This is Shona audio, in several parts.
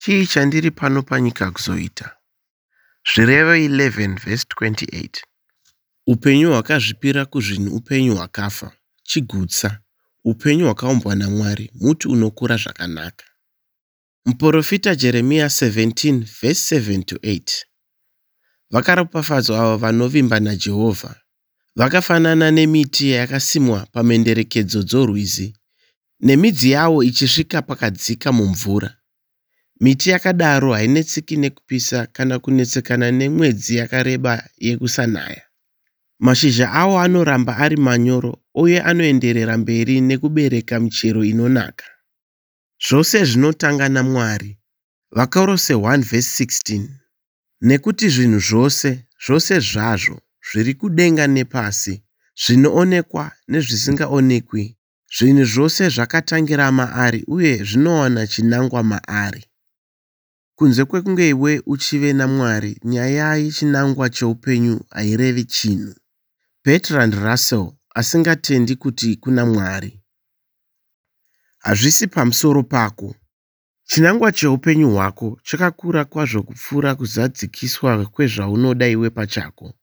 Chii chandiri pano panyika kuzoita? Zvirevo 11 verse 28. Upenyu hwakazvipira kuzvinhu upenyu hwakafa, chigutsa, upenyu hwakaumbwa naMwari, muti unokura zvakanaka. Muprofita Jeremia 17 verse 7 to 8. Vakaropafadzwa avo vanovimba naJehovha. Vakafanana nemiti yakasimwa pamenderekedzo dzorwizi, nemidzi yawo ichisvika pakadzika mumvura. Miti yakadaro hainetseki nekupisa kana kunetsekana nemwedzi yakareba yekusanaya. Mashizha awo anoramba ari manyoro uye anoenderera mberi nekubereka michero inonaka. Zvose zvinotanga naMwari. Vakorose 1 verse 16. Nekuti zvinhu zvose zvazvo zviri kudenga nepasi, zvinoonekwa nezvisingaonekwi, zvinhu zvose zvakatangira maari uye zvinowana chinangwa maari. Kunze kwekunge iwe uchive naMwari, nyaya yechinangwa cheupenyu hairevi chinhu. Bertrand Russell asingatendi kuti kuna Mwari. Hazvisi pamusoro pako. Chinangwa cheupenyu hwako chakakura kwazvo kupfuura kuzadzikiswa kwezvaunoda iwe pachako.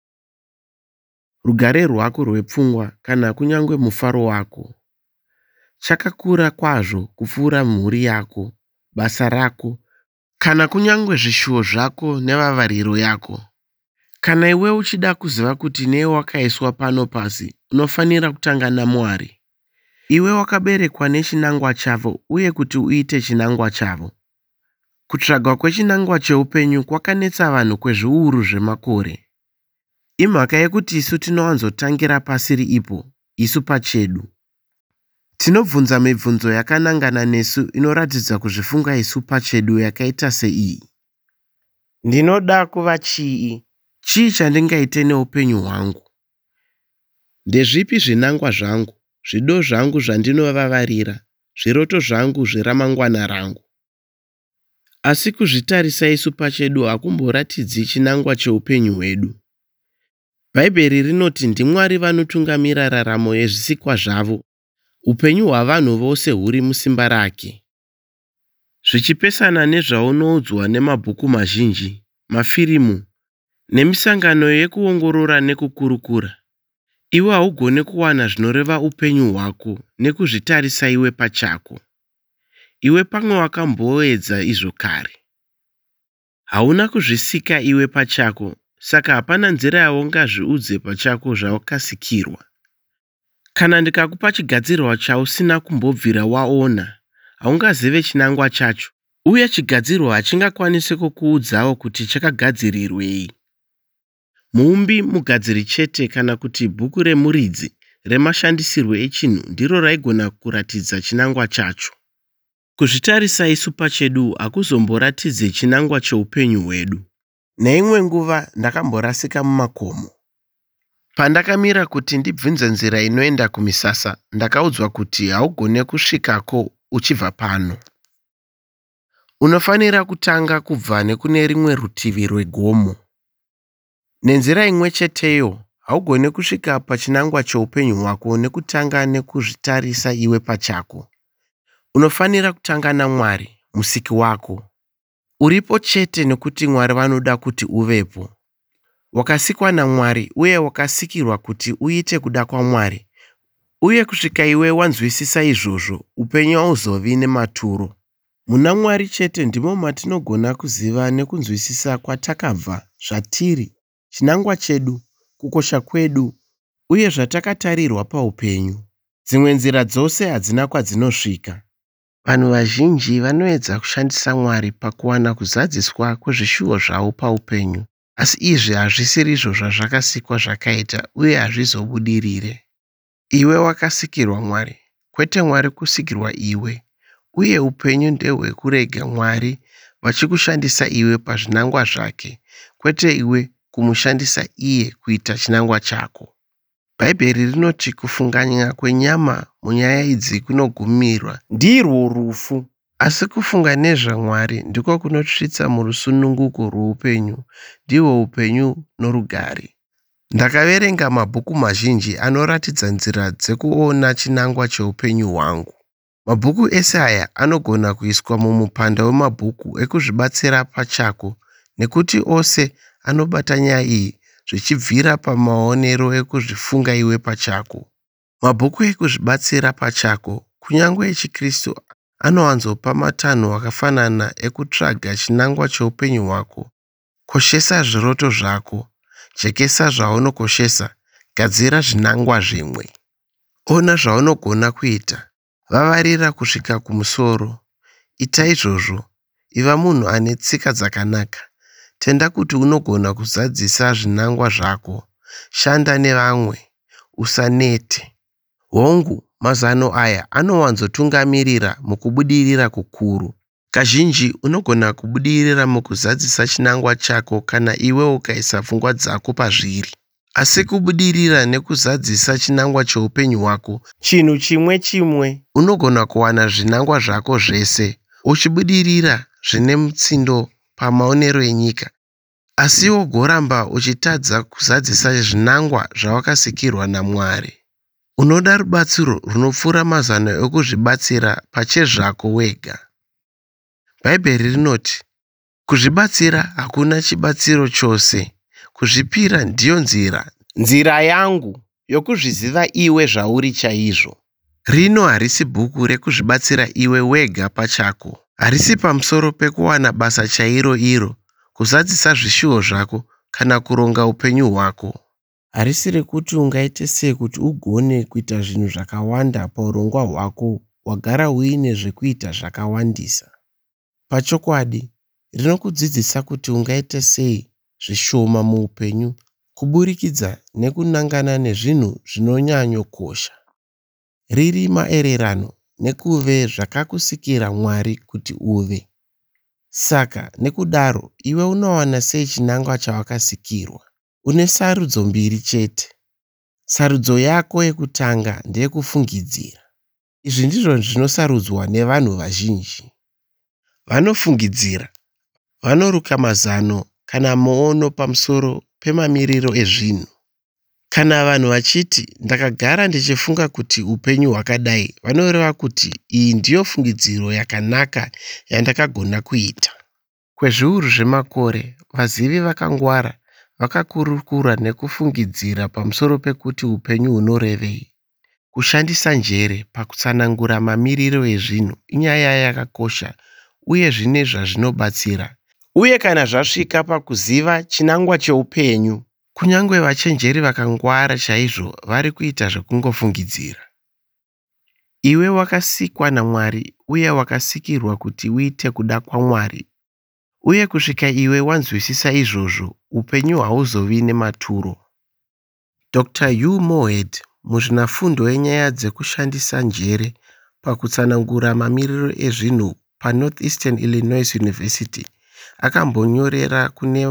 Rugare rwako rwepfungwa kana kunyange mufaro wako chakakura kwazvo kupfuura mhuri yako, basa rako, kana kunyange zvishuwo zvako nevavariro yako. Kana iwe uchida kuziva kuti newe wakaiswa pano pasi, unofanira kutanga naMwari. Iwe wakaberekwa nechinangwa chavo uye kuti uite chinangwa chavo. Kutsvagwa kwechinangwa cheupenyu kwakanetsa vanhu kwezviuru zvemakore. Imhaka yekuti isu tinowanzotangira pasiri ipo, isu pachedu. Tinobvunza mibvunzo yakanangana nesu inoratidza kuzvifunga isu pachedu yakaita seiyi. Ndinoda kuva chii? Chii chandingaite neupenyu hwangu? Ndezvipi zvinangwa zvangu, zvido zvangu zvandinovavarira, zviroto zvangu zveramangwana rangu? Asi kuzvitarisa isu pachedu hakumboratidzi chinangwa cheupenyu hwedu. Bhaibheri rinoti ndiMwari vanotungamira raramo yezvisikwa zvavo. Upenyu hwavanhu vose huri musimba rake. Zvichipesana nezvaunoudzwa nemabhuku mazhinji, mafirimu, nemisangano yekuongorora nekukurukura, iwe haugone kuwana zvinoreva upenyu hwako nekuzvitarisa iwe pachako. Iwe pamwe wakamboedza izvo kare. Hauna kuzvisika iwe pachako, saka hapana nzira yaungazviudze pachako zvawakasikirwa. Kana ndikakupa chigadzirwa chausina kumbobvira waona, haungazive chinangwa chacho, uye chigadzirwa hachingakwanisi kukuudzawo kuti chakagadzirirwei. Muumbi mugadziri chete kana kuti bhuku remuridzi remashandisirwo echinhu ndiro raigona kuratidza chinangwa chacho. Kuzvitarisa isu pachedu hakuzomboratidze chinangwa cheupenyu hwedu. Neimwe nguva ndakamborasika mumakomo. Pandakamira kuti ndibvunze nzira inoenda kumisasa, ndakaudzwa kuti haugone kusvikako uchibva pano. Unofanira kutanga kubva nekune rimwe rutivi rwegomo. Nenzira imwe cheteyo, haugone kusvika pachinangwa cheupenyu hwako nekutanga nekuzvitarisa iwe pachako. Unofanira kutanga naMwari, musiki wako. Uripo chete nekuti Mwari vanoda kuti uvepo. Wakasikwa naMwari uye wakasikirwa kuti uite kuda kwaMwari. Uye kusvika iwe wanzwisisa izvozvo, upenyu hauzovi nematuro. Muna Mwari chete ndimo matinogona kuziva nekunzwisisa kwatakabva, zvatiri, chinangwa chedu, kukosha kwedu, uye zvatakatarirwa paupenyu. Dzimwe nzira dzose hadzina kwadzinosvika. Vanhu vazhinji vanoedza kushandisa Mwari pakuwana kuzadziswa kwezvishuwo zvavo paupenyu. Asi izvi hazvisiri izvo zvazvakasikwa zvakaita uye hazvizobudirire. Iwe wakasikirwa Mwari, kwete Mwari kusikirwa iwe, uye upenyu ndehwekurega Mwari vachikushandisa iwe pazvinangwa zvake, kwete iwe kumushandisa iye kuita chinangwa chako. Bhaibheri rinoti kufunganya kwenyama munyaya idzi kunogumirwa ndirwo rufu, asi kufunga nezvaMwari ndiko kunosvitsa murusununguko rwoupenyu, ndihwo upenyu norugare. Ndakaverenga mabhuku mazhinji anoratidza nzira dzekuona chinangwa cheupenyu hwangu. Mabhuku ese aya anogona kuiswa mumupanda wemabhuku ekuzvibatsira pachako nekuti ose anobata nyaya iyi zvichibvira pamaonero ekuzvifunga iwe pachako. Mabhuku ekuzvibatsira pachako, kunyange echiKristu, anowanzopa matanho akafanana ekutsvaga chinangwa cheupenyu hwako. Koshesa zviroto zvako, jekesa zvaunokoshesa, gadzira zvinangwa zvimwe. Ona zvaunogona kuita, vavarira kusvika kumusoro. Ita izvozvo, iva munhu ane tsika dzakanaka. Tenda kuti unogona kuzadzisa zvinangwa zvako. Shanda nevamwe, usanete. Hongu, mazano aya anowanzotungamirira mukubudirira kukuru. Kazhinji unogona kubudirira mukuzadzisa chinangwa chako kana iwe ukaisa pfungwa dzako pazviri. Asi kubudirira nekuzadzisa chinangwa cheupenyu hwako chinhu chimwe. Unogona kuwana zvinangwa zvako zvese uchibudirira zvine mutsindo pamaonero enyika, asi wogoramba uchitadza kuzadzisa zvinangwa zvawakasikirwa naMwari. Unoda rubatsiro runopfuura mazano ekuzvibatsira pachezvako wega. Bhaibheri rinoti, kuzvibatsira hakuna chibatsiro chose. Kuzvipira ndiyo nzira yangu yokuzviziva iwe zvauri chaizvo. Rino harisi bhuku rekuzvibatsira iwe wega pachako. Harisi pamusoro pekuwana basa chairo iro, kuzadzisa zvishuwo zvako kana kuronga upenyu hwako. Harisi rekuti ungaite sei kuti ugone kuita zvinhu zvakawanda paurongwa hwako wagara uine zvekuita zvakawandisa. Pachokwadi, rinokudzidzisa kuti ungaite sei zvishoma muupenyu kuburikidza nekunangana nezvinhu zvinonyanyokosha. Riri maererano nekuve zvakakusikira Mwari kuti uve. Saka nekudaro iwe unowana sei chinangwa chawakasikirwa? Une sarudzo mbiri chete. Sarudzo yako yekutanga ndeyekufungidzira. Izvi ndizvo zvinosarudzwa nevanhu vazhinji. Vanofungidzira, vanoruka mazano kana muono pamusoro pemamiriro ezvinhu. Kana vanhu vachiti ndakagara ndichifunga kuti upenyu hwakadai, vanoreva kuti iyi ndiyo fungidziro yakanaka yandakagona kuita. Kwezviuru zvemakore, vazivi vakangwara vakakurukura nekufungidzira pamusoro pekuti upenyu hunorevei. Kushandisa njere pakutsanangura mamiriro ezvinhu inyaya yakakosha uye zvine zvazvinobatsira. Uye kana zvasvika pakuziva chinangwa cheupenyu, kunyange vachenjeri vakangwara chaizvo vari kuita zvekungofungidzira. Iwe wakasikwa naMwari uye wakasikirwa kuti uite kuda kwaMwari. Uye kusvika iwe wanzwisisa izvozvo, upenyu hauzovi nematuro. Dr. Hugh Moorhead, muzvinafundo wenyaya dzekushandisa njere pakutsanangura mamiriro ezvinhu paNortheastern Illinois University, akambonyorera kune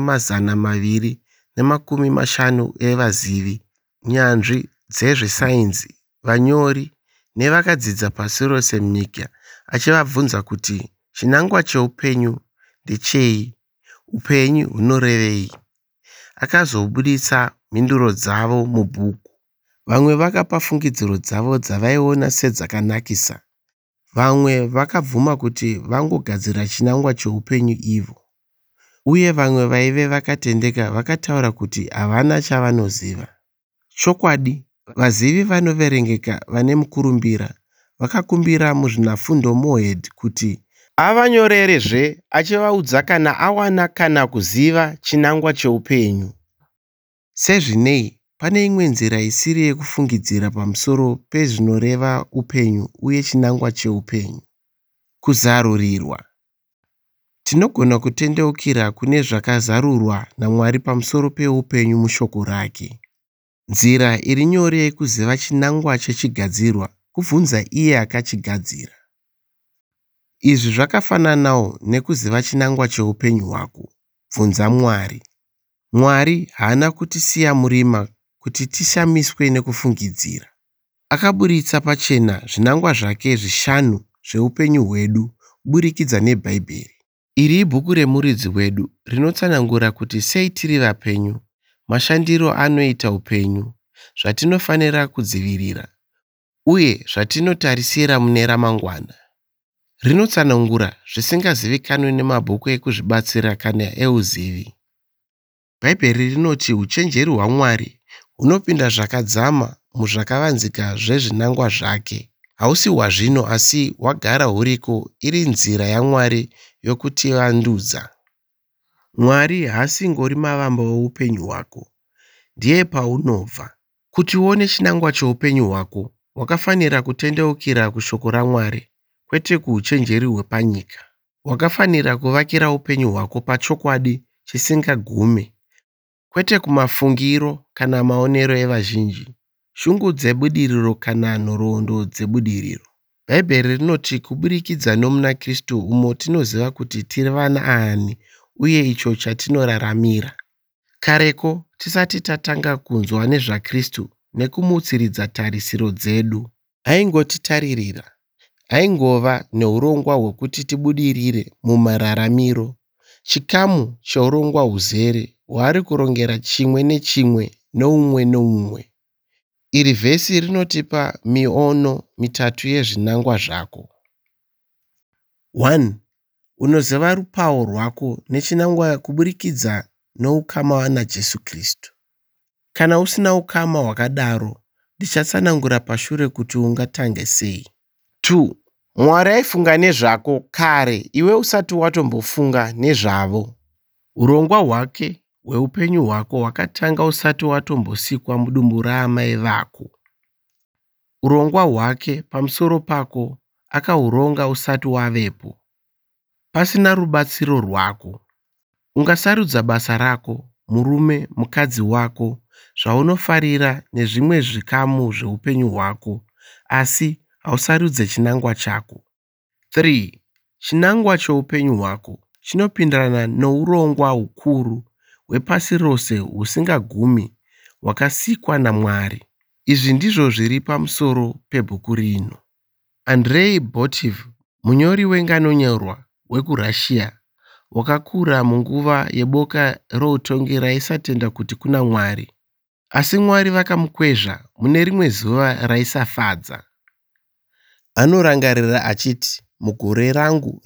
250 evazivi, nyanzvi dzezvesainzi, vanyori nevakadzidza pasi rose munyika, achivabvunza kuti chinangwa cheupenyu ndechei, upenyu hunorevei. Akazobuditsa mhinduro dzavo mubhuku. Vamwe vakapa fungidziro dzavo dzavaiona sedzakanakisa. Vamwe vakabvuma kuti vangogadzira chinangwa cheupenyu ivo. Uye vamwe vaive vakatendeka vakataura kuti havana chavanoziva. Chokwadi, vazivi vanoverengeka vane mukurumbira vakakumbira muzvinafundo Moorhead kuti avanyorerezve achivaudza kana awana kana kuziva chinangwa cheupenyu. Sezvinei, pane imwe nzira isiri yekufungidzira pamusoro pezvinoreva upenyu uye chinangwa cheupenyu: kuzarurirwa. Tinogona kutendeukira kune zvakazarurwa naMwari pamusoro peupenyu mushoko rake. Nzira iri nyore yekuziva chinangwa chechigadzirwa kubvunza iye akachigadzira. Izvi zvakafananawo nekuziva chinangwa cheupenyu hwako. Bvunza Mwari. Mwari haana kutisiya murima kuti tishamiswe nekufungidzira. Akaburitsa pachena zvinangwa zvake 5 zveupenyu hwedu kuburikidza neBhaibheri. Iri ibhuku remuridzi wedu rinotsanangura kuti sei tiri vapenyu, mashandiro anoita upenyu, zvatinofanira kudzivirira, uye zvatinotarisira mune ramangwana. Rinotsanangura zvisingazivikanwi nemabhuku ekuzvibatsira kana euzivi. Bhaibheri rinoti uchenjeri hwaMwari hunopinda zvakadzama muzvakavanzika zvezvinangwa zvake. Hausi hwazvino asi hwagara huriko, iri nzira yaMwari yokutivandudza. Mwari haasingori mavamba oupenyu hwako, ndiye paunobva. Kuti uone chinangwa choupenyu hwako, wakafanira kutendeukira kushoko raMwari, kwete kuuchenjeri hwepanyika. Wakafanira kuvakira upenyu hwako pachokwadi chisingagume, kwete kumafungiro kana maonero evazhinji, shungu dzebudiriro kana nhoroondo dzebudiriro. Bhaibheri rinoti kuburikidza nomuna Kristu umo tinoziva kuti tiri vana ani uye icho chatinoraramira. Kareko tisati tatanga kunzwa nezvaKristu nekumutsiridza tarisiro dzedu, aingotitaririra. Aingova neurongwa hwekuti tibudirire mumararamiro, chikamu cheurongwa huzere hwaari kurongera chimwe nechimwe noumwe noumwe. Iri vhesi rinotipa miono mitatu yezvinangwa zvako. 1. Unoziva rupawo rwako nechinangwa kuburikidza noukama naJesu Kristu. Kana usina ukama hwakadaro, ndichatsanangura pashure kuti ungatange sei. 2. Mwari aifunga nezvako kare iwe usati watombofunga nezvavo. Urongwa hwake hweupenyu hwako hwakatanga usati watombosikwa mudumbu raamai vako. Urongwa hwake pamusoro pako akahuronga usati wavepo. Pasina rubatsiro rwako, ungasarudza basa rako, murume, mukadzi wako, zvaunofarira nezvimwe zvikamu zveupenyu hwako, asi hausarudze chinangwa chako. 3. Chinangwa choupenyu hwako chinopindirana nourongwa hukuru hwepasi rose husingagumi hwakasikwa naMwari. Izvi ndizvo zviri pamusoro pebhuku rino. Andrei Botiv, munyori wenganonyorwa wekuRussia, wakakura munguva yeboka routongi raisatenda kuti kuna Mwari, asi Mwari vakamukwezva mune rimwe zuva raisafadza. Anorangarira achiti, mugore rangu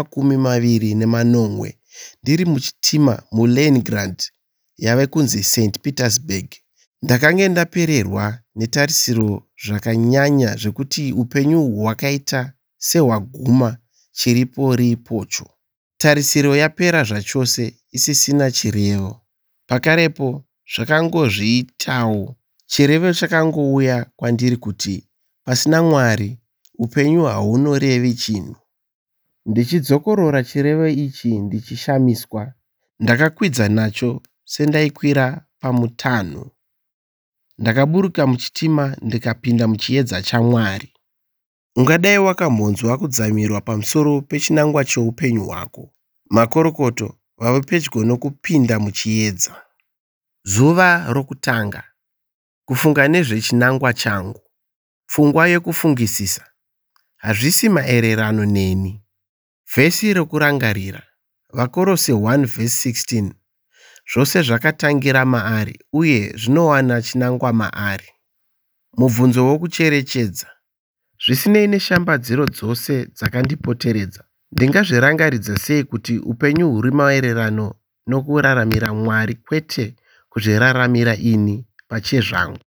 rechi20 ndiri muchitima muLeningrad yave kunzi St. Petersburg, ndakange ndapererwa netarisiro zvakanyanya zvekuti upenyu hwakaita sehwaguma chiripo ripocho. Tarisiro yapera zvachose isisina chirevo. Pakarepo zvakangozviitawo, chirevo chakangouya kwandiri kuti pasina Mwari upenyu hahunorevi chinhu. Ndichidzokorora chirevo ichi ndichishamiswa, ndakakwidza nacho sendaikwira pamutanhu. Ndakaburuka muchitima ndikapinda muchiedza chaMwari. Ungadai wakambonzwa kudzamirwa pamusoro pechinangwa choupenyu hwako. Makorokoto vave pedyo nokupinda muchiedza. Zuva rokutanga. Kufunga nezvechinangwa changu. Pfungwa yokufungisisa. Hazvisi maererano neni. Vhesi rokurangarira. Vakorose 1:16. Zvose zvakatangira maari uye zvinowana chinangwa maari. Mubvunzo wokucherechedza. Zvisinei neshambadziro dzose dzakandipoteredza, ndingazvirangaridza sei kuti upenyu huri maererano nokuraramira Mwari kwete kuzviraramira ini pachezvangu.